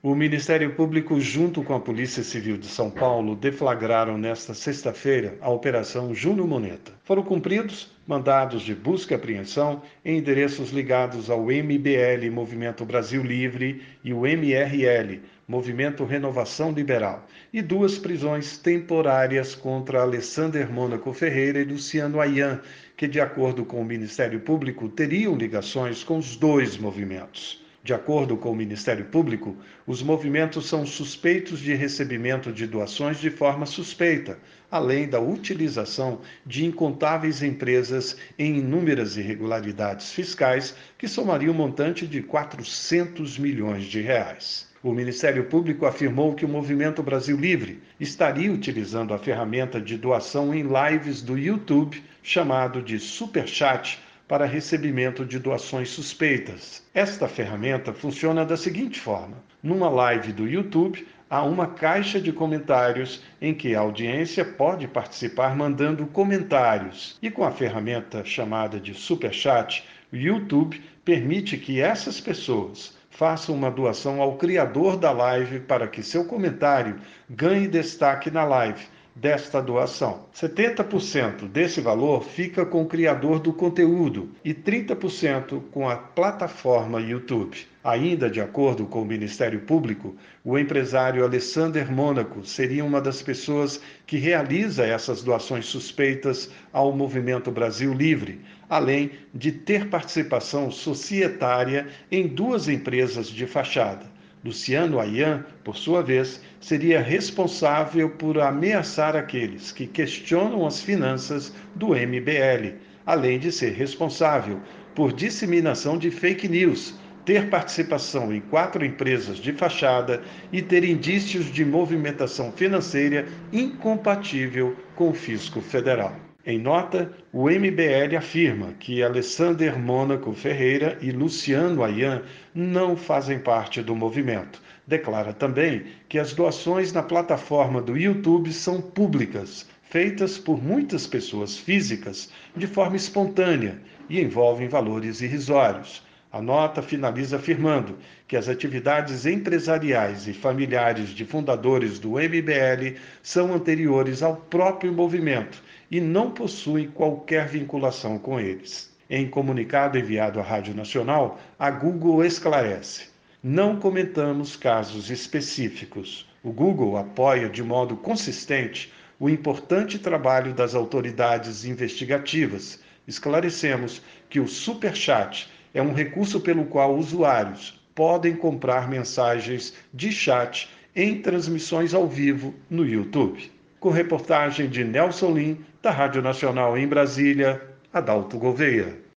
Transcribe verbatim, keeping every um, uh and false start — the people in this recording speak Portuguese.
O Ministério Público, junto com a Polícia Civil de São Paulo, deflagraram nesta sexta-feira a Operação Júnior Moneta. Foram cumpridos mandados de busca e apreensão em endereços ligados ao M B L, Movimento Brasil Livre, e o M R L, Movimento Renovação Liberal, e duas prisões temporárias contra Alessander Mônaco Ferreira e Luciano Ayan, que, de acordo com o Ministério Público, teriam ligações com os dois movimentos. De acordo com o Ministério Público, os movimentos são suspeitos de recebimento de doações de forma suspeita, além da utilização de incontáveis empresas em inúmeras irregularidades fiscais que somariam um montante de quatrocentos milhões de reais. O Ministério Público afirmou que o Movimento Brasil Livre estaria utilizando a ferramenta de doação em lives do YouTube, chamado de Superchat, para recebimento de doações suspeitas. Esta ferramenta funciona da seguinte forma: numa live do YouTube, há uma caixa de comentários em que a audiência pode participar mandando comentários. E com a ferramenta chamada de Superchat, o YouTube permite que essas pessoas façam uma doação ao criador da live para que seu comentário ganhe destaque na live desta doação. setenta por cento desse valor fica com o criador do conteúdo e trinta por cento com a plataforma YouTube. Ainda de acordo com o Ministério Público, o empresário Alessander Mônaco seria uma das pessoas que realiza essas doações suspeitas ao Movimento Brasil Livre, além de ter participação societária em duas empresas de fachada. Luciano Ayan, por sua vez, seria responsável por ameaçar aqueles que questionam as finanças do M B L, além de ser responsável por disseminação de fake news, ter participação em quatro empresas de fachada e ter indícios de movimentação financeira incompatível com o fisco federal. Em nota, o M B L afirma que Alessander Mônaco Ferreira e Luciano Ayan não fazem parte do movimento. Declara também que as doações na plataforma do YouTube são públicas, feitas por muitas pessoas físicas de forma espontânea e envolvem valores irrisórios. A nota finaliza afirmando que as atividades empresariais e familiares de fundadores do M B L são anteriores ao próprio movimento e não possuem qualquer vinculação com eles. Em comunicado enviado à Rádio Nacional, a Google esclarece: não comentamos casos específicos. O Google apoia de modo consistente o importante trabalho das autoridades investigativas. Esclarecemos que o Superchat é um recurso pelo qual usuários podem comprar mensagens de chat em transmissões ao vivo no YouTube. Com reportagem de Nelson Lim, da Rádio Nacional em Brasília, Adalto Gouveia.